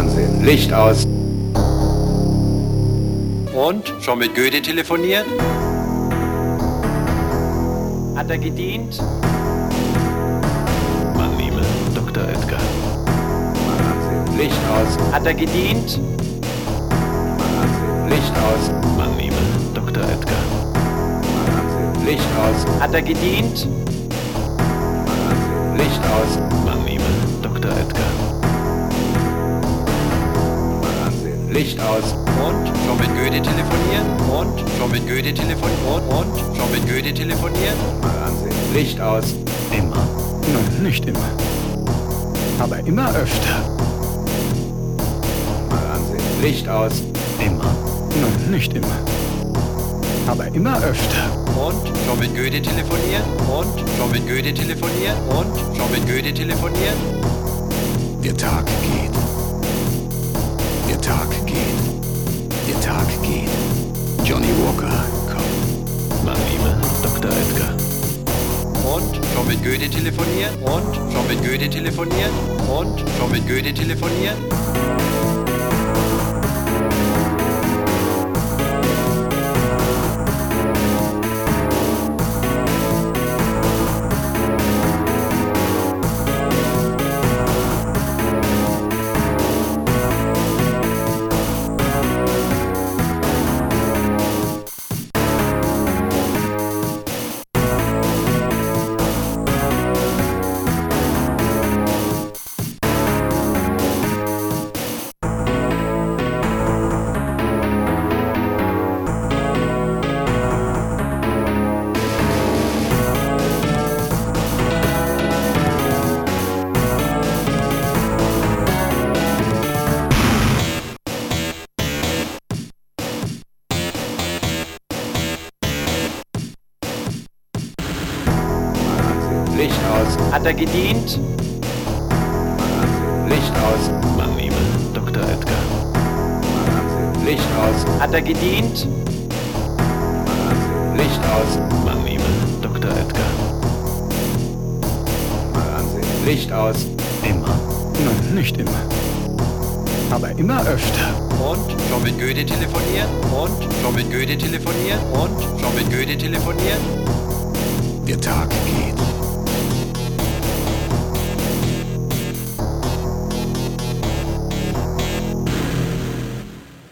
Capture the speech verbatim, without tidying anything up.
ansehen. Licht aus. Und? Schon mit Goethe telefoniert? Hat er gedient? Mann, Himmel, Doktor Edgar. Mal ansehen. Licht aus. Hat er gedient? Mal ansehen. Licht aus. Mann, Himmel, Doktor Edgar. Mal ansehen. Licht aus. Hat er gedient? Mal ansehen. Licht aus. Mann, Himmel, Doktor Edgar. Mal ansehen. Licht aus. Und? Schon mit Goethe telefoniert? Und? Schon mit Goethe telefoniert? Und? Und? Schon mit Goethe telefoniert? Mal ansehen. Licht aus. Immer. Nein, nicht immer. Aber immer öfter. Mal ansehen. Licht aus. Immer. Nein, nicht immer. Aber immer öfter. Und? Schon mit Goethe telefoniert? Und? Schon mit Goethe telefoniert? Und? Schon mit Goethe telefoniert? Der Tag geht. Der Tag geht. Der Tag geht. Johnny Walker, komm. Mann, Himmel, Doktor Edgar. Und? Schon mit Goethe telefoniert? Und? Schon mit Goethe telefoniert? Und? Schon mit Goethe telefoniert? Licht aus. Hat er gedient? Mal ansehen. Licht aus. Mann, Himmel, Doktor Edgar. Mal ansehen. Licht aus. Hat er gedient? Mal ansehen. Licht aus. Mann, Himmel, Doktor Edgar. Mal ansehen. Licht aus. Immer. Nein, nicht immer. Aber immer öfter. Und? Schon mit Goethe telefoniert? Und? Schon mit Goethe telefoniert? Und? Schon mit Goethe telefoniert? Der Tag geht.